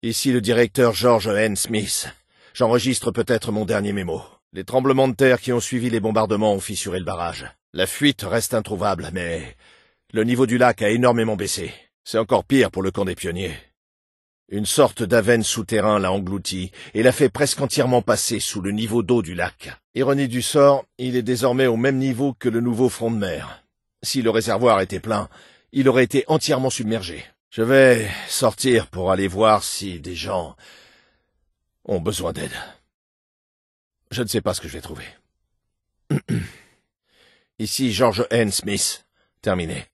Ici le directeur George N. Smith. J'enregistre peut-être mon dernier mémo. Les tremblements de terre qui ont suivi les bombardements ont fissuré le barrage. La fuite reste introuvable, mais le niveau du lac a énormément baissé. C'est encore pire pour le camp des pionniers. Une sorte d'avène souterrain l'a englouti et l'a fait presque entièrement passer sous le niveau d'eau du lac. Ironie du sort, il est désormais au même niveau que le nouveau front de mer. Si le réservoir était plein, il aurait été entièrement submergé. Je vais sortir pour aller voir si des gens ont besoin d'aide. Je ne sais pas ce que je vais trouver. Ici George N. Smith. Terminé.